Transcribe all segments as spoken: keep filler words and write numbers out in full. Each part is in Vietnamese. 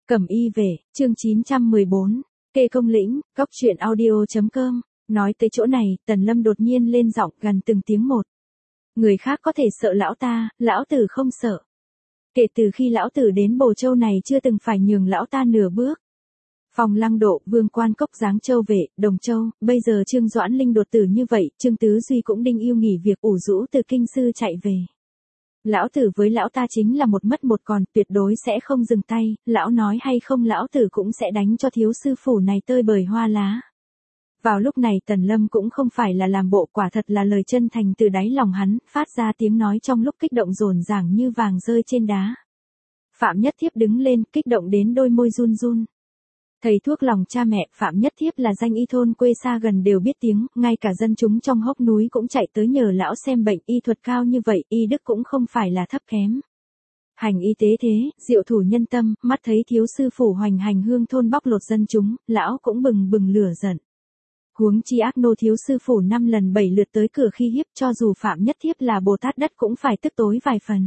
Cẩm y về, chương chín trăm mười bốn, Kê Công Lĩnh, Cóc Truyện Audio chấm com. Nói tới chỗ này, Tần Lâm đột nhiên lên giọng gần từng tiếng một. Người khác có thể sợ lão ta, lão tử không sợ. Kể từ khi lão tử đến Bồ Châu này chưa từng phải nhường lão ta nửa bước. Phong Lăng Độ, Vương Quan Cốc, Giáng Châu Vệ, Đồng Châu, bây giờ Trương Doãn Linh đột tử như vậy, Trương Tứ Duy cũng đinh yêu nghỉ việc ủ rũ từ kinh sư chạy về. Lão tử với lão ta chính là một mất một còn, tuyệt đối sẽ không dừng tay, lão nói hay không lão tử cũng sẽ đánh cho thiếu sư phủ này tơi bời hoa lá. Vào lúc này Tần Lâm cũng không phải là làm bộ, quả thật là lời chân thành từ đáy lòng hắn, phát ra tiếng nói trong lúc kích động rồn ràng như vàng rơi trên đá. Phạm Nhất Thiếp đứng lên, kích động đến đôi môi run run. Thầy thuốc lòng cha mẹ, Phạm Nhất Thiếp là danh y thôn quê xa gần đều biết tiếng, ngay cả dân chúng trong hốc núi cũng chạy tới nhờ lão xem bệnh, y thuật cao như vậy, y đức cũng không phải là thấp kém. Hành y tế thế, diệu thủ nhân tâm, mắt thấy thiếu sư phủ hoành hành hương thôn bóc lột dân chúng, lão cũng bừng bừng lửa giận. Huống chi ác nô thiếu sư phủ năm lần bảy lượt tới cửa khi hiếp, cho dù Phạm Nhất Thiếp là Bồ Tát đất cũng phải tức tối vài phần.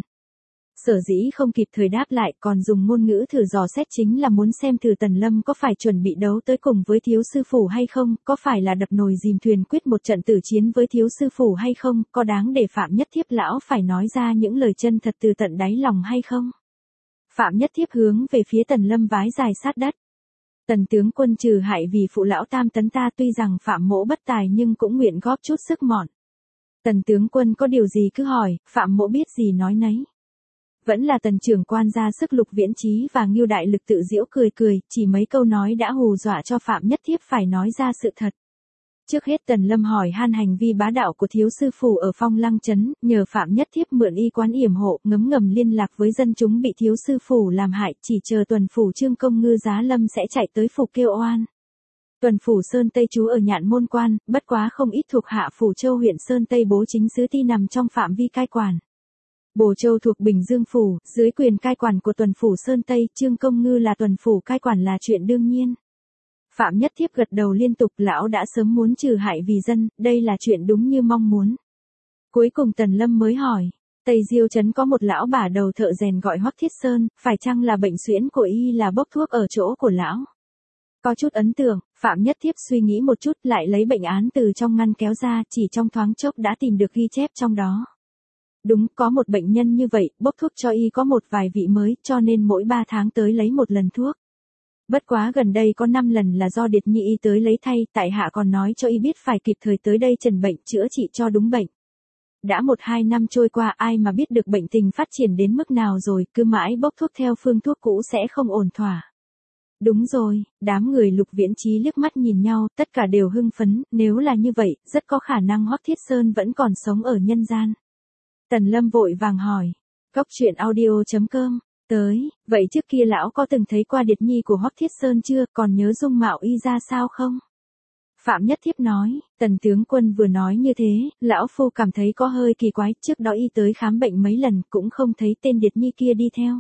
Sở dĩ không kịp thời đáp lại, còn dùng ngôn ngữ thử dò xét chính là muốn xem thử Tần Lâm có phải chuẩn bị đấu tới cùng với thiếu sư phủ hay không, có phải là đập nồi dìm thuyền quyết một trận tử chiến với thiếu sư phủ hay không, có đáng để Phạm Nhất Thiếp lão phải nói ra những lời chân thật từ tận đáy lòng hay không. Phạm Nhất Thiếp hướng về phía Tần Lâm vái dài sát đất. Tần tướng quân trừ hại vì phụ lão tam tấn ta, tuy rằng Phạm mỗ bất tài nhưng cũng nguyện góp chút sức mọn. Tần tướng quân có điều gì cứ hỏi, Phạm mỗ biết gì nói nấy. Vẫn là Tần trưởng quan ra sức, Lục Viễn Chí và Ngưu Đại Lực tự giễu cười cười, chỉ mấy câu nói đã hù dọa cho Phạm Nhất Thiếp phải nói ra sự thật. Trước hết Tần Lâm hỏi han hành vi bá đạo của thiếu sư phủ ở Phong Lăng trấn, nhờ Phạm Nhất Thiếp mượn y quán yểm hộ, ngấm ngầm liên lạc với dân chúng bị thiếu sư phủ làm hại, chỉ chờ tuần phủ Trương Công Ngư Giá Lâm sẽ chạy tới phủ kêu oan. Tuần phủ Sơn Tây trú ở Nhạn Môn Quan, bất quá không ít thuộc hạ phủ Châu huyện Sơn Tây bố chính sứ ti nằm trong phạm vi cai quản. Bồ Châu thuộc Bình Dương phủ, dưới quyền cai quản của tuần phủ Sơn Tây, Trương Công Ngư là tuần phủ cai quản là chuyện đương nhiên. Phạm Nhất Thiếp gật đầu liên tục, lão đã sớm muốn trừ hại vì dân, đây là chuyện đúng như mong muốn. Cuối cùng Tần Lâm mới hỏi, Tây Diêu trấn có một lão bà đầu thợ rèn gọi Hoắc Thiết Sơn, phải chăng là bệnh suyễn của y là bốc thuốc ở chỗ của lão? Có chút ấn tượng, Phạm Nhất Thiếp suy nghĩ một chút lại lấy bệnh án từ trong ngăn kéo ra, chỉ trong thoáng chốc đã tìm được ghi chép trong đó. Đúng, có một bệnh nhân như vậy, bốc thuốc cho y có một vài vị mới, cho nên mỗi ba tháng tới lấy một lần thuốc. Bất quá gần đây có năm lần là do Điệt Nhi y tới lấy thay, tại hạ còn nói cho y biết phải kịp thời tới đây trần bệnh, chữa trị cho đúng bệnh. Đã một hai năm trôi qua, ai mà biết được bệnh tình phát triển đến mức nào rồi, cứ mãi bốc thuốc theo phương thuốc cũ sẽ không ổn thỏa. Đúng rồi, đám người Lục Viễn Chí liếc mắt nhìn nhau, tất cả đều hưng phấn, nếu là như vậy, rất có khả năng Hoắc Thiết Sơn vẫn còn sống ở nhân gian. Tần Lâm vội vàng hỏi, Cóc Truyện Audio chấm com, tới, vậy trước kia lão có từng thấy qua Điệt Nhi của Hoắc Thiết Sơn chưa, còn nhớ dung mạo y ra sao không? Phạm Nhất Thiếp nói, Tần tướng quân vừa nói như thế, lão phu cảm thấy có hơi kỳ quái, trước đó y tới khám bệnh mấy lần cũng không thấy tên Điệt Nhi kia đi theo.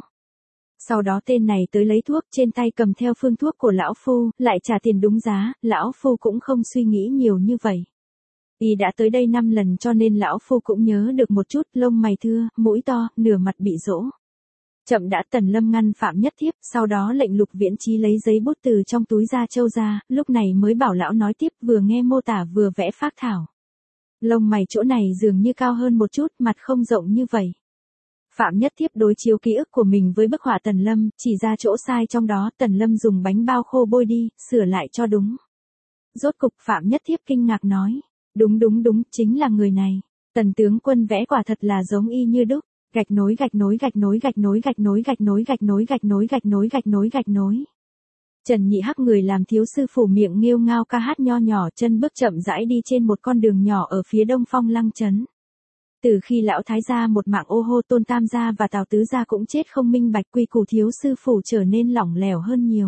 Sau đó tên này tới lấy thuốc, trên tay cầm theo phương thuốc của lão phu, lại trả tiền đúng giá, lão phu cũng không suy nghĩ nhiều như vậy. Y đã tới đây năm lần cho nên lão phu cũng nhớ được một chút, lông mày thưa, mũi to, nửa mặt bị rỗ. Chậm đã. Tần Lâm ngăn Phạm Nhất Thiếp, sau đó lệnh Lục Viễn Chí lấy giấy bút từ trong túi da trâu ra, lúc này mới bảo lão nói tiếp, vừa nghe mô tả vừa vẽ phác thảo. Lông mày chỗ này dường như cao hơn một chút, mặt không rộng như vậy. Phạm Nhất Thiếp đối chiếu ký ức của mình với bức họa Tần Lâm, chỉ ra chỗ sai trong đó, Tần Lâm dùng bánh bao khô bôi đi, sửa lại cho đúng. Rốt cục Phạm Nhất Thiếp kinh ngạc nói, đúng đúng đúng, chính là người này. Tần tướng quân vẽ quả thật là giống y như đúc. Gạch nối gạch nối gạch nối gạch nối gạch nối gạch nối gạch nối gạch nối gạch nối gạch nối gạch nối. Trần Nhị Hắc người làm thiếu sư phủ miệng nghêu ngao ca hát nho nhỏ, chân bước chậm rãi đi trên một con đường nhỏ ở phía đông Phong Lăng trấn. Từ khi lão thái gia một mạng ô hô, Tôn Tam gia và Tào Tứ gia cũng chết không minh bạch, quy củ thiếu sư phủ trở nên lỏng lẻo hơn nhiều.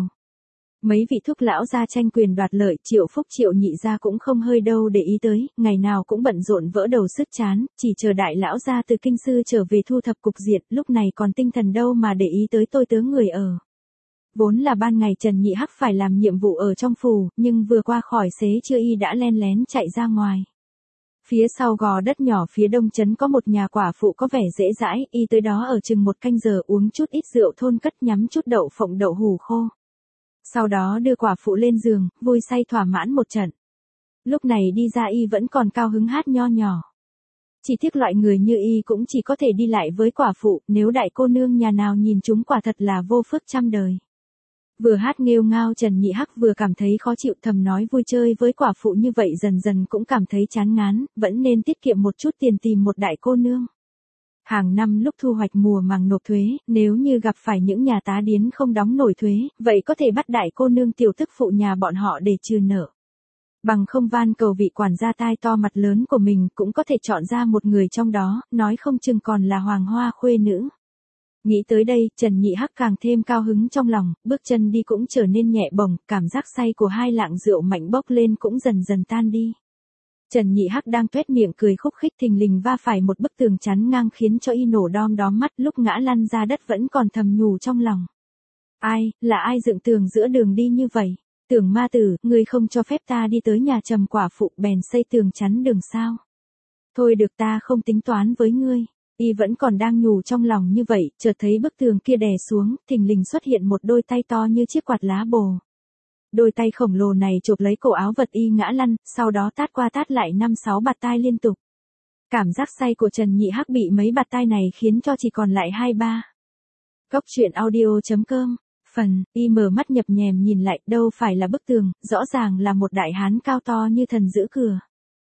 Mấy vị thúc lão gia tranh quyền đoạt lợi, Triệu Phúc Triệu Nhị gia cũng không hơi đâu để ý tới, ngày nào cũng bận rộn vỡ đầu sứt chán, chỉ chờ đại lão gia từ kinh sư trở về thu thập cục diện, lúc này còn tinh thần đâu mà để ý tới tôi tớ người ở. Vốn là ban ngày Trần Nhị Hắc phải làm nhiệm vụ ở trong phủ, nhưng vừa qua khỏi xế trưa y đã len lén chạy ra ngoài. Phía sau gò đất nhỏ phía đông trấn có một nhà quả phụ có vẻ dễ dãi, y tới đó ở chừng một canh giờ uống chút ít rượu thôn cất nhắm chút đậu phộng đậu hủ khô. Sau đó đưa quả phụ lên giường, vui say thỏa mãn một trận. Lúc này đi ra y vẫn còn cao hứng hát nho nhỏ. Chỉ tiếc loại người như y cũng chỉ có thể đi lại với quả phụ, nếu đại cô nương nhà nào nhìn chúng quả thật là vô phước trăm đời. Vừa hát nghêu ngao Trần Nhị Hắc vừa cảm thấy khó chịu, thầm nói vui chơi với quả phụ như vậy dần dần cũng cảm thấy chán ngán, vẫn nên tiết kiệm một chút tiền tìm một đại cô nương. Hàng năm lúc thu hoạch mùa màng nộp thuế, nếu như gặp phải những nhà tá điến không đóng nổi thuế, vậy có thể bắt đại cô nương tiểu tức phụ nhà bọn họ để trừ nợ. Bằng không van cầu vị quản gia tai to mặt lớn của mình cũng có thể chọn ra một người trong đó, nói không chừng còn là hoàng hoa khuê nữ. Nghĩ tới đây, Trần Nhị Hắc càng thêm cao hứng trong lòng, bước chân đi cũng trở nên nhẹ bổng, cảm giác say của hai lạng rượu mạnh bốc lên cũng dần dần tan đi. Trần Nhị Hắc đang tuét miệng cười khúc khích thình lình va phải một bức tường chắn ngang khiến cho y nổ đom đóm mắt, lúc ngã lăn ra đất vẫn còn thầm nhủ trong lòng. Ai, là ai dựng tường giữa đường đi như vậy? Tưởng ma tử, ngươi không cho phép ta đi tới nhà Trầm quả phụ bèn xây tường chắn đường sao? Thôi được, ta không tính toán với ngươi. Y vẫn còn đang nhủ trong lòng như vậy, chợt thấy bức tường kia đè xuống, thình lình xuất hiện một đôi tay to như chiếc quạt lá bồ. Đôi tay khổng lồ này chộp lấy cổ áo vật y ngã lăn, sau đó tát qua tát lại năm sáu bạt tai liên tục. Cảm giác say của Trần Nhị Hắc bị mấy bạt tai này khiến cho chỉ còn lại hai ba. Cốc truyện audio chấm com. Phần, y mở mắt nhập nhèm nhìn lại, đâu phải là bức tường, rõ ràng là một đại hán cao to như thần giữ cửa.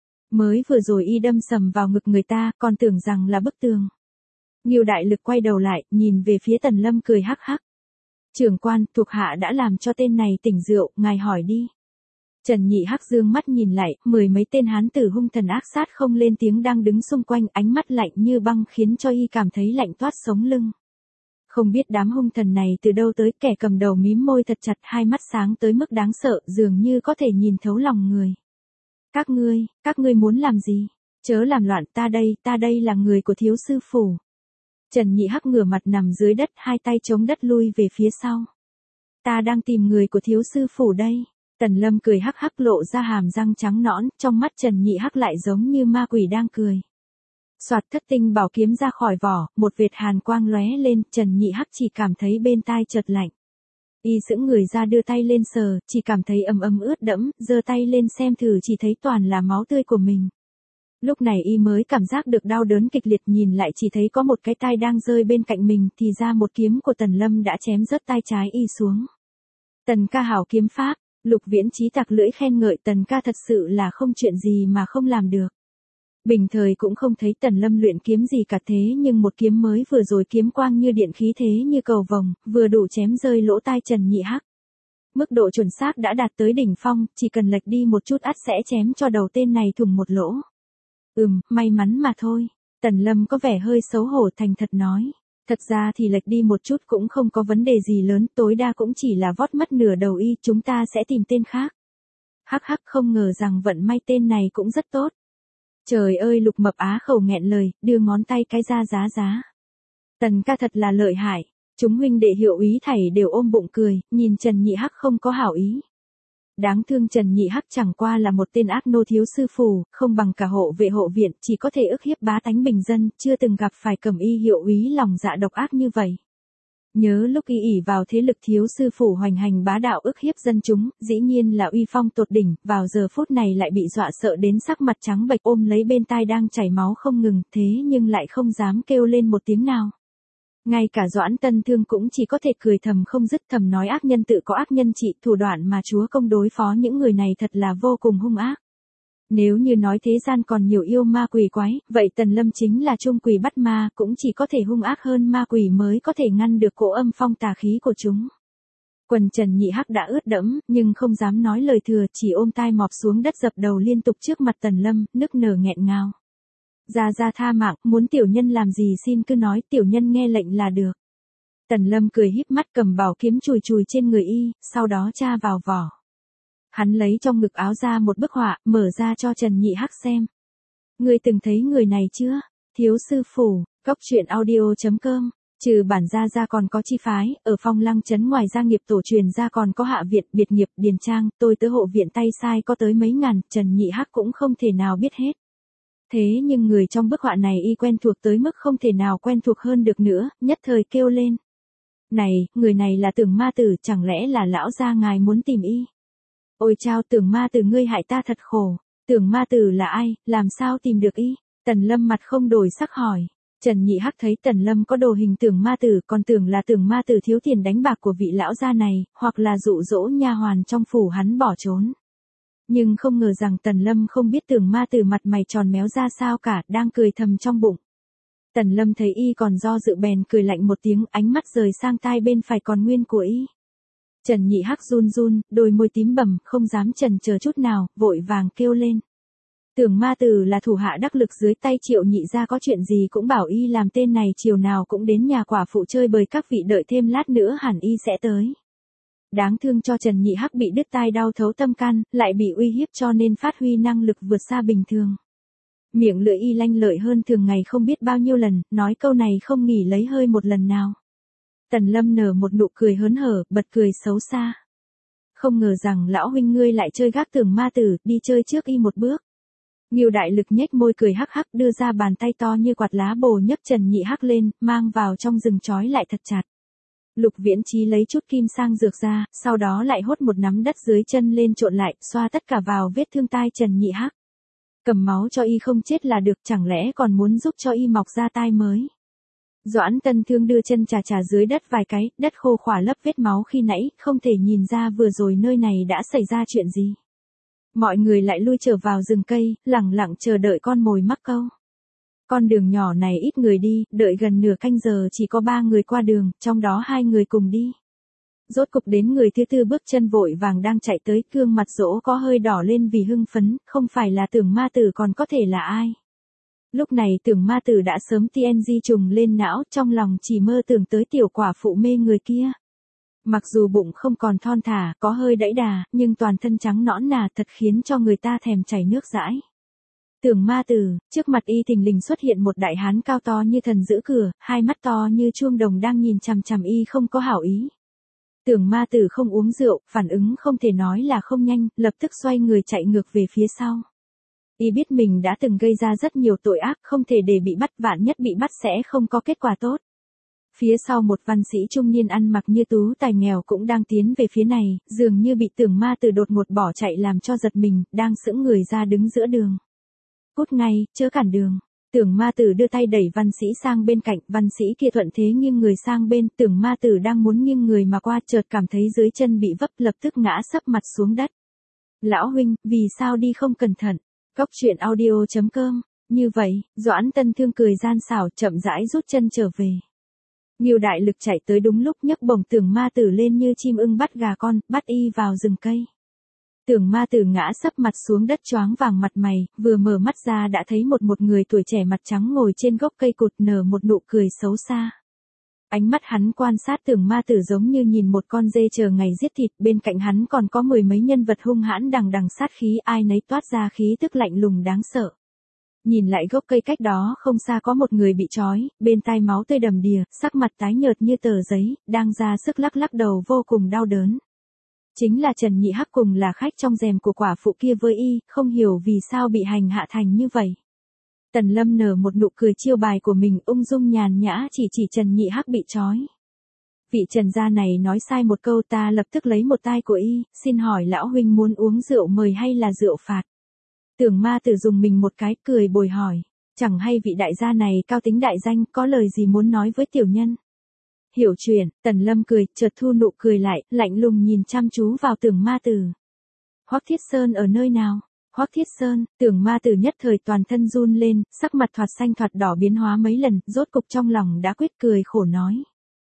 Mới vừa rồi y đâm sầm vào ngực người ta, còn tưởng rằng là bức tường. Ngưu đại lực quay đầu lại, nhìn về phía Tần Lâm cười hắc hắc. Trưởng quan, thuộc hạ đã làm cho tên này tỉnh rượu, ngài hỏi đi. Trần Nhị Hắc dương mắt nhìn lại, mười mấy tên hán tử hung thần ác sát không lên tiếng đang đứng xung quanh, ánh mắt lạnh như băng khiến cho y cảm thấy lạnh toát sống lưng. Không biết đám hung thần này từ đâu tới, kẻ cầm đầu mím môi thật chặt, hai mắt sáng tới mức đáng sợ, dường như có thể nhìn thấu lòng người. Các ngươi, các ngươi muốn làm gì? Chớ làm loạn, ta đây, ta đây là người của thiếu sư phủ. Trần Nhị Hắc ngửa mặt nằm dưới đất, hai tay chống đất lui về phía sau. Ta đang tìm người của thiếu sư phủ đây. Tần Lâm cười hắc hắc lộ ra hàm răng trắng nõn, trong mắt Trần Nhị Hắc lại giống như ma quỷ đang cười. Soạt, thất tinh bảo kiếm ra khỏi vỏ, một vệt hàn quang lóe lên, Trần Nhị Hắc chỉ cảm thấy bên tai chợt lạnh. Y sững người ra đưa tay lên sờ, chỉ cảm thấy ấm ấm ướt đẫm, giơ tay lên xem thử chỉ thấy toàn là máu tươi của mình. Lúc này y mới cảm giác được đau đớn kịch liệt, nhìn lại chỉ thấy có một cái tai đang rơi bên cạnh mình, thì ra một kiếm của Tần Lâm đã chém rớt tai trái y xuống. Tần ca hảo kiếm pháp, Lục Viễn Chí tặc lưỡi khen ngợi Tần ca thật sự là không chuyện gì mà không làm được. Bình thời cũng không thấy Tần Lâm luyện kiếm gì cả, thế nhưng một kiếm mới vừa rồi kiếm quang như điện, khí thế như cầu vồng, vừa đủ chém rơi lỗ tai Trần Nhị Hắc. Mức độ chuẩn xác đã đạt tới đỉnh phong, chỉ cần lệch đi một chút ắt sẽ chém cho đầu tên này thủng một lỗ. Ừm, may mắn mà thôi. Tần Lâm có vẻ hơi xấu hổ thành thật nói. Thật ra thì lệch đi một chút cũng không có vấn đề gì lớn, tối đa cũng chỉ là vót mất nửa đầu y, chúng ta sẽ tìm tên khác. Hắc hắc, không ngờ rằng vận may tên này cũng rất tốt. Trời ơi, Lục Mập Á khẩu nghẹn lời, đưa ngón tay cái ra giá giá. Tần ca thật là lợi hại. Chúng huynh đệ Hiệu Úy thảy đều ôm bụng cười, nhìn Trần Nhị Hắc không có hảo ý. Đáng thương Trần Nhị Hắc chẳng qua là một tên ác nô thiếu sư phủ, không bằng cả hộ vệ hộ viện, chỉ có thể ức hiếp bá tánh bình dân, chưa từng gặp phải Cẩm Y Hiệu Úy lòng dạ độc ác như vậy. Nhớ lúc y ỉ vào thế lực thiếu sư phủ hoành hành bá đạo ức hiếp dân chúng, dĩ nhiên là uy phong tột đỉnh, vào giờ phút này lại bị dọa sợ đến sắc mặt trắng bệch, ôm lấy bên tai đang chảy máu không ngừng, thế nhưng lại không dám kêu lên một tiếng nào. Ngay cả Doãn Tân Thương cũng chỉ có thể cười thầm không dứt, thầm nói ác nhân tự có ác nhân trị, thủ đoạn mà chúa công đối phó những người này thật là vô cùng hung ác. Nếu như nói thế gian còn nhiều yêu ma quỷ quái, vậy Tần Lâm chính là trung quỷ bắt ma, cũng chỉ có thể hung ác hơn ma quỷ mới có thể ngăn được cỗ âm phong tà khí của chúng. Quần Trần Nhị Hắc đã ướt đẫm, nhưng không dám nói lời thừa, chỉ ôm tai mọp xuống đất dập đầu liên tục trước mặt Tần Lâm, nức nở nghẹn ngào. Ra ra tha mạng, muốn tiểu nhân làm gì xin cứ nói, tiểu nhân nghe lệnh là được. Tần Lâm cười híp mắt cầm bảo kiếm chùi chùi trên người y, sau đó tra vào vỏ. Hắn lấy trong ngực áo ra một bức họa, mở ra cho Trần Nhị Hắc xem. Ngươi từng thấy người này chưa? Thiếu sư phủ, cốc truyện audio chấm com. Trừ bản gia gia còn có chi phái, ở Phong Lăng trấn ngoài gia nghiệp tổ truyền ra còn có hạ viện, biệt nghiệp, điền trang, tôi tớ hộ viện tay sai có tới mấy ngàn, Trần Nhị Hắc cũng không thể nào biết hết. Thế nhưng người trong bức họa này y quen thuộc tới mức không thể nào quen thuộc hơn được nữa, nhất thời kêu lên. Này, người này là Tưởng ma tử, chẳng lẽ là lão gia ngài muốn tìm y? Ôi chao, Tưởng ma tử ngươi hại ta thật khổ. Tưởng ma tử là ai, làm sao tìm được y? Tần Lâm mặt không đổi sắc hỏi. Trần Nhị Hắc thấy Tần Lâm có đồ hình Tưởng ma tử, còn tưởng là Tưởng ma tử thiếu tiền đánh bạc của vị lão gia này, hoặc là dụ dỗ nha hoàn trong phủ hắn bỏ trốn. Nhưng không ngờ rằng Tần Lâm không biết Tưởng ma tử mặt mày tròn méo ra sao cả, đang cười thầm trong bụng. Tần Lâm thấy y còn do dự bèn cười lạnh một tiếng, ánh mắt rời sang tai bên phải còn nguyên của y. Trần Nhị Hắc run run, đôi môi tím bầm, không dám chần chờ chút nào, vội vàng kêu lên. Tưởng ma tử là thủ hạ đắc lực dưới tay Triệu Nhị gia, có chuyện gì cũng bảo y làm, tên này chiều nào cũng đến nhà quả phụ chơi bời, các vị đợi thêm lát nữa hẳn y sẽ tới. Đáng thương cho Trần Nhị Hắc bị đứt tai đau thấu tâm can, lại bị uy hiếp cho nên phát huy năng lực vượt xa bình thường. Miệng lưỡi y lanh lợi hơn thường ngày không biết bao nhiêu lần, nói câu này không nghỉ lấy hơi một lần nào. Tần Lâm nở một nụ cười hớn hở, bật cười xấu xa. Không ngờ rằng lão huynh ngươi lại chơi gác Tưởng ma tử, đi chơi trước y một bước. Ngưu Đại Lực nhếch môi cười hắc hắc, đưa ra bàn tay to như quạt lá bồ nhấc Trần Nhị Hắc lên, mang vào trong rừng trói lại thật chặt. Lục Viễn Chí lấy chút kim sang dược ra, sau đó lại hốt một nắm đất dưới chân lên trộn lại, xoa tất cả vào vết thương tai Trần Nhị Hắc. Cầm máu cho y không chết là được, chẳng lẽ còn muốn giúp cho y mọc ra tai mới. Doãn Tân Thương đưa chân chà chà dưới đất vài cái, đất khô khỏa lấp vết máu khi nãy, không thể nhìn ra vừa rồi nơi này đã xảy ra chuyện gì. Mọi người lại lui trở vào rừng cây, lặng lặng chờ đợi con mồi mắc câu. Con đường nhỏ này ít người đi, đợi gần nửa canh giờ chỉ có ba người qua đường, trong đó hai người cùng đi. Rốt cục đến người thứ tư bước chân vội vàng đang chạy tới, gương mặt dỗ có hơi đỏ lên vì hưng phấn, không phải là Tưởng ma tử còn có thể là ai. Lúc này Tưởng ma tử đã sớm tê en giê trùng lên não, trong lòng chỉ mơ tưởng tới tiểu quả phụ mê người kia. Mặc dù bụng không còn thon thả, có hơi đẫy đà, nhưng toàn thân trắng nõn nà thật khiến cho người ta thèm chảy nước dãi. Tưởng ma tử, trước mặt y thình lình xuất hiện một đại hán cao to như thần giữ cửa, hai mắt to như chuông đồng đang nhìn chằm chằm y không có hảo ý. Tưởng ma tử không uống rượu, phản ứng không thể nói là không nhanh, lập tức xoay người chạy ngược về phía sau. Y biết mình đã từng gây ra rất nhiều tội ác, không thể để bị bắt, vạn nhất bị bắt sẽ không có kết quả tốt. Phía sau một văn sĩ trung niên ăn mặc như tú tài nghèo cũng đang tiến về phía này, dường như bị Tưởng ma tử đột ngột bỏ chạy làm cho giật mình, đang sững người ra đứng giữa đường. Cút ngay, chớ cản đường. Tưởng ma tử đưa tay đẩy văn sĩ sang bên cạnh, văn sĩ kia thuận thế nghiêng người sang bên, Tưởng ma tử đang muốn nghiêng người mà qua, chợt cảm thấy dưới chân bị vấp, lập tức ngã sấp mặt xuống đất. Lão huynh, vì sao đi không cẩn thận? Cóc truyện audio chấm com. Như vậy, Doãn Tân Thương cười gian xảo, chậm rãi rút chân trở về. Ngưu Đại Lực chạy tới đúng lúc, nhấc bổng Tưởng ma tử lên như chim ưng bắt gà con, bắt y vào rừng cây. Tưởng ma tử ngã sấp mặt xuống đất choáng vàng mặt mày, vừa mở mắt ra đã thấy một một người tuổi trẻ mặt trắng ngồi trên gốc cây cụt nở một nụ cười xấu xa. Ánh mắt hắn quan sát Tưởng ma tử giống như nhìn một con dê chờ ngày giết thịt, bên cạnh hắn còn có mười mấy nhân vật hung hãn đằng đằng sát khí, ai nấy toát ra khí tức lạnh lùng đáng sợ. Nhìn lại gốc cây cách đó không xa có một người bị trói, bên tai máu tươi đầm đìa, sắc mặt tái nhợt như tờ giấy, đang ra sức lắc lắc đầu vô cùng đau đớn. Chính là Trần Nhị Hắc cùng là khách trong rèm của quả phụ kia với y, không hiểu vì sao bị hành hạ thành như vậy. Tần Lâm nở một nụ cười chiêu bài của mình, ung dung nhàn nhã chỉ chỉ Trần Nhị Hắc bị trói. Vị Trần gia này nói sai một câu, ta lập tức lấy một tai của y, xin hỏi lão huynh muốn uống rượu mời hay là rượu phạt? Tưởng ma tử dùng mình một cái, cười bồi hỏi, chẳng hay vị đại gia này cao tính đại danh, có lời gì muốn nói với tiểu nhân? Hiểu chuyện, Tần Lâm cười, chợt thu nụ cười lại, lạnh lùng nhìn chăm chú vào Tưởng ma tử. Hoắc Thiết Sơn ở nơi nào? Hoắc Thiết Sơn, Tưởng ma tử nhất thời toàn thân run lên, sắc mặt thoạt xanh thoạt đỏ biến hóa mấy lần, rốt cục trong lòng đã quyết, cười khổ nói.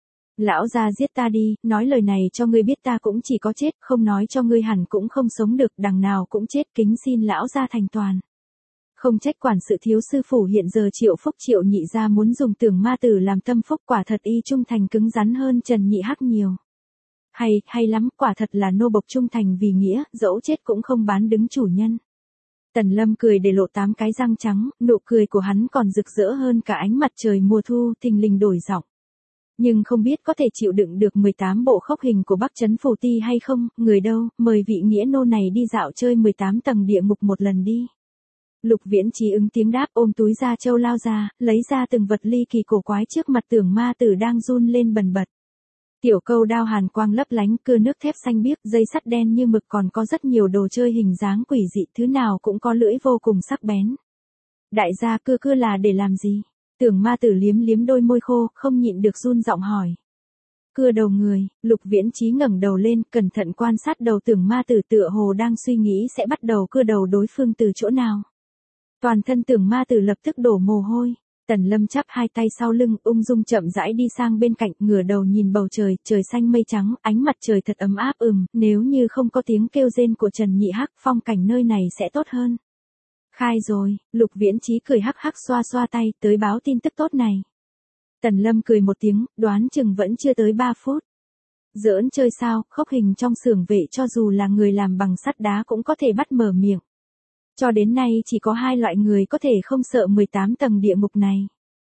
Lão gia giết ta đi, nói lời này cho ngươi biết ta cũng chỉ có chết, không nói cho ngươi hẳn cũng không sống được, đằng nào cũng chết, kính xin lão gia thành toàn. Không trách quản sự thiếu sư phủ hiện giờ Triệu Phúc Triệu Nhị gia muốn dùng Tưởng ma tử làm tâm phúc, quả thật y trung thành cứng rắn hơn Trần Nhị Hắc nhiều. Hay, hay lắm, quả thật là nô bộc trung thành vì nghĩa, dẫu chết cũng không bán đứng chủ nhân. Tần Lâm cười để lộ tám cái răng trắng, nụ cười của hắn còn rực rỡ hơn cả ánh mặt trời mùa thu, thình lình đổi giọng. Nhưng không biết có thể chịu đựng được mười tám bộ khốc hình của Bắc Trấn Phù Ti hay không, người đâu, mời vị nghĩa nô này đi dạo chơi mười tám tầng địa ngục một lần đi. Lục Viễn Chí ứng tiếng đáp, ôm túi da trâu lao ra, lấy ra từng vật ly kỳ cổ quái trước mặt Tưởng Ma Tử đang run lên bần bật. Tiểu câu đao hàn quang lấp lánh, cưa nước thép xanh biếc, dây sắt đen như mực, còn có rất nhiều đồ chơi hình dáng quỷ dị, thứ nào cũng có lưỡi vô cùng sắc bén. Đại gia, cưa cưa là để làm gì? Tưởng Ma Tử liếm liếm đôi môi khô, không nhịn được run giọng hỏi. Cưa đầu người. Lục Viễn Chí ngẩng đầu lên, cẩn thận quan sát đầu Tưởng Ma Tử, tựa hồ đang suy nghĩ sẽ bắt đầu cưa đầu đối phương từ chỗ nào. Toàn thân Tưởng Ma Tử lập tức đổ mồ hôi. Tần Lâm chắp hai tay sau lưng, ung dung chậm rãi đi sang bên cạnh, ngửa đầu nhìn bầu trời, trời xanh mây trắng, ánh mặt trời thật ấm áp. Ừm, nếu như không có tiếng kêu rên của Trần Nhị Hắc, phong cảnh nơi này sẽ tốt hơn. Khai rồi. Lục Viễn Chí cười hắc hắc xoa xoa tay, tới báo tin tức tốt này. Tần Lâm cười một tiếng, đoán chừng vẫn chưa tới ba phút. Giỡn chơi sao, khốc hình trong xưởng vệ cho dù là người làm bằng sắt đá cũng có thể bắt mở miệng. Cho đến nay chỉ có hai loại người có thể không sợ mười tám tầng địa ngục này.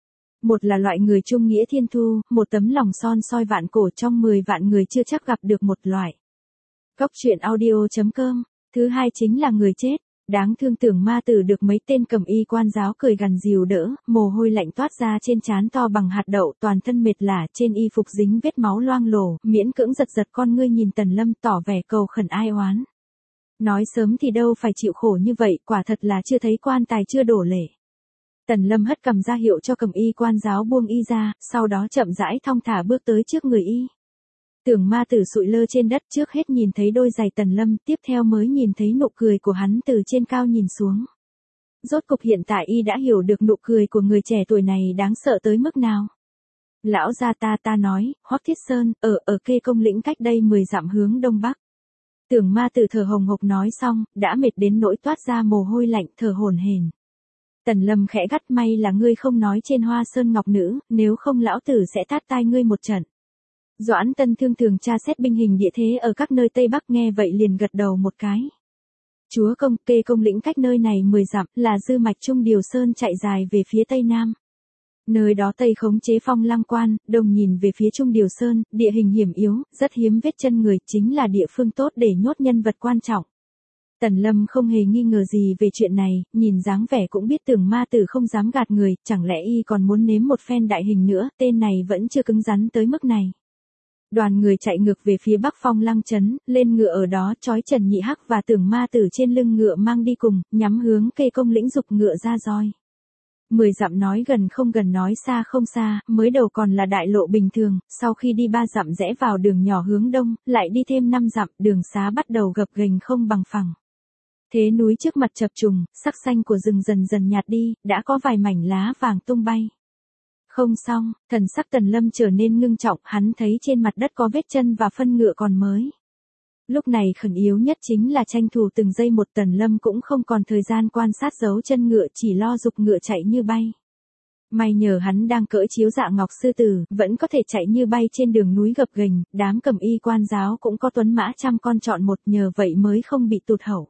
Một là loại người trung nghĩa thiên thu, một tấm lòng son soi vạn cổ, trong mười vạn người chưa chắc gặp được một loại. Cốc truyện audio chấm com. Thứ hai chính là người chết. Đáng thương Tưởng Ma Tử được mấy tên cầm y quan giáo cười gằn dìu đỡ, mồ hôi lạnh toát ra trên trán to bằng hạt đậu, toàn thân mệt lả, trên y phục dính vết máu loang lổ, miễn cưỡng giật giật con ngươi nhìn Tần Lâm, tỏ vẻ cầu khẩn ai oán. Nói sớm thì đâu phải chịu khổ như vậy, quả thật là chưa thấy quan tài chưa đổ lệ. Tần Lâm hất cầm ra hiệu cho cầm y quan giáo buông y ra, sau đó chậm rãi thong thả bước tới trước người y. Tưởng Ma Tử sụi lơ trên đất, trước hết nhìn thấy đôi giày Tần Lâm, tiếp theo mới nhìn thấy nụ cười của hắn từ trên cao nhìn xuống. Rốt cục hiện tại y đã hiểu được nụ cười của người trẻ tuổi này đáng sợ tới mức nào. Lão gia ta ta nói, Hoắc Thiết Sơn, ở ở Kê Công lĩnh cách đây mười dặm hướng đông bắc. Tưởng Ma Tử thở hồng hộc nói xong, đã mệt đến nỗi toát ra mồ hôi lạnh, thở hổn hển. Tần Lâm khẽ gắt, may là ngươi không nói trên Hoa Sơn Ngọc Nữ, nếu không lão tử sẽ tát tai ngươi một trận. Doãn Tân Thương thường tra xét binh hình địa thế ở các nơi Tây Bắc, nghe vậy liền gật đầu một cái. Chúa công, Kê Công lĩnh cách nơi này mười dặm, là dư mạch Trung Điều Sơn chạy dài về phía Tây Nam. Nơi đó Tây khống chế Phong Lăng Quan, Đông nhìn về phía Trung Điều Sơn, địa hình hiểm yếu, rất hiếm vết chân người, chính là địa phương tốt để nhốt nhân vật quan trọng. Tần Lâm không hề nghi ngờ gì về chuyện này, nhìn dáng vẻ cũng biết Tưởng Ma Tử không dám gạt người, chẳng lẽ y còn muốn nếm một phen đại hình nữa, tên này vẫn chưa cứng rắn tới mức này. Đoàn người chạy ngược về phía bắc Phong Lăng trấn, lên ngựa ở đó trói Trần Nhị Hắc và Tưởng Ma Tử trên lưng ngựa mang đi cùng, nhắm hướng Kê Công lĩnh dục ngựa ra roi. Mười dặm nói gần không gần, nói xa không xa, mới đầu còn là đại lộ bình thường, sau khi đi ba dặm rẽ vào đường nhỏ hướng đông, lại đi thêm năm dặm, đường xá bắt đầu gập ghềnh không bằng phẳng. Thế núi trước mặt chập trùng, sắc xanh của rừng dần dần nhạt đi, đã có vài mảnh lá vàng tung bay. Không xong, thần sắc Tần Lâm trở nên ngưng trọng, hắn thấy trên mặt đất có vết chân và phân ngựa còn mới. Lúc này khẩn yếu nhất chính là tranh thủ từng giây một. Tần Lâm cũng không còn thời gian quan sát dấu chân ngựa, chỉ lo giục ngựa chạy như bay. May nhờ hắn đang cưỡi chiếu dạ ngọc sư tử, vẫn có thể chạy như bay trên đường núi gập ghềnh, đám cầm y quan giáo cũng có tuấn mã trăm con chọn một, nhờ vậy mới không bị tụt hậu.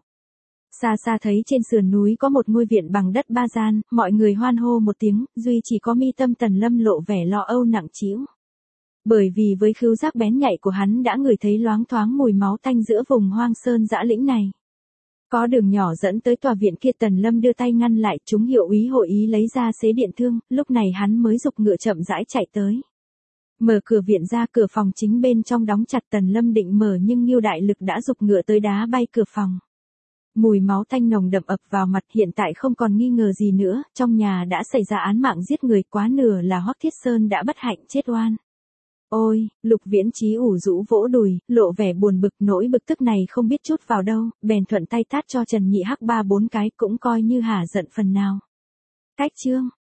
Xa xa thấy trên sườn núi có một ngôi viện bằng đất ba gian, mọi người hoan hô một tiếng, duy chỉ có mi tâm Tần Lâm lộ vẻ lo âu nặng trĩu. Bởi vì với khứu giác bén nhạy của hắn đã ngửi thấy loáng thoáng mùi máu tanh giữa vùng hoang sơn dã lĩnh này. Có đường nhỏ dẫn tới tòa viện kia, Tần Lâm đưa tay ngăn lại, chúng hiệu úy hội ý lấy ra xế điện thương, lúc này hắn mới giục ngựa chậm rãi chạy tới. Mở cửa viện ra, cửa phòng chính bên trong đóng chặt. Tần Lâm định mở nhưng Ngưu Đại Lực đã giục ngựa tới đá bay cửa phòng. Mùi máu tanh nồng đậm ập vào mặt, hiện tại không còn nghi ngờ gì nữa, trong nhà đã xảy ra án mạng giết người, quá nửa là Hoắc Thiết Sơn đã bất hạnh chết oan. Ôi, Lục Viễn Chí ủ rũ vỗ đùi, lộ vẻ buồn bực, nỗi bực tức này không biết chút vào đâu, bèn thuận tay tát cho Trần Nhị Hắc ba bốn cái, cũng coi như hả giận phần nào. Cách chương,